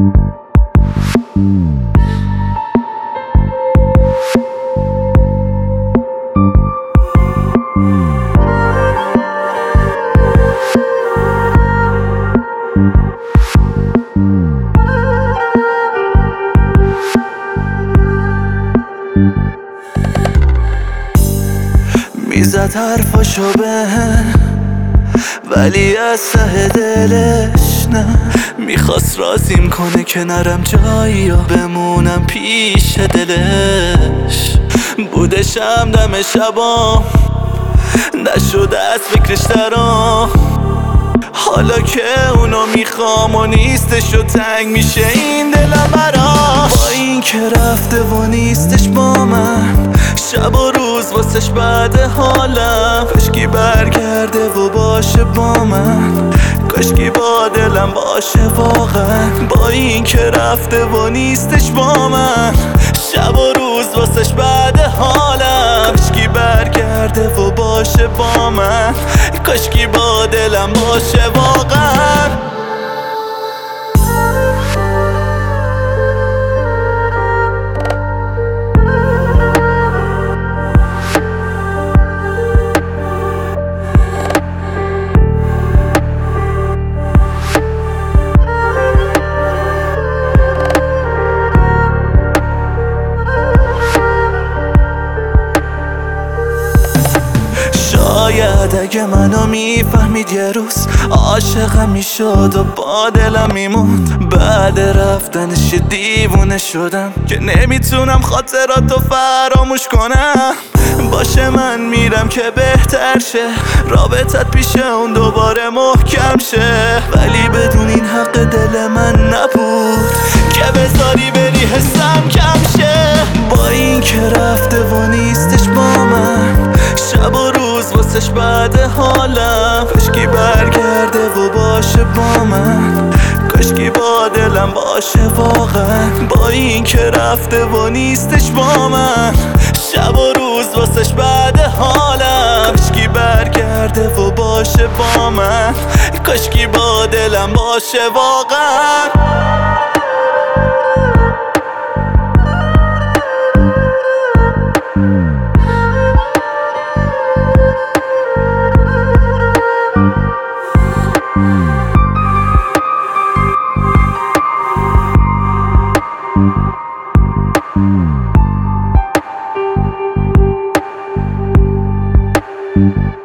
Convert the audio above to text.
میزد حرفاشو ولی از ته دلش نه، میخواست رازیم کنه که نرم جایی یا بمونم پیش دلش. بودشم دم شبام نشده از فکرش درام، حالا که اونو میخوام و نیستش و تنگ میشه این دلم برام. با این که رفته و نیستش با من، شب و روز واسش بعد حالم. کاشکی برگرده و باشه با من، کاشکی با دلم باشه واقعا. با این که رفته و نیستش با من، شب و روز واسش بعد حالم. کاشکی برگرده و باشه با من، کاشکی با دلم باشه واقعا. شاید اگه منو میفهمید یه روز عاشقم میشد و با دلم میموند. بعد رفتنش دیوونه شدم که نمیتونم خاطراتو فراموش کنم. باشه من میرم که بهتر شه، رابطت پیش اون دوباره محکم شه. ولی بدون این حق دل من نبود که بذاری بری حسم کم شه. با این که رفته و نیستش با من، شب و روز واسش بعد حالم. کاشکی برگرده و باشه با من، کاشکی با دلم باشه واقعا. با این که رفته و نیستش با من، شب و روز واسش بعد حالم. کاشکی برگرده و باشه با من، کاشکی با دلم باشه واقعا. Thank you.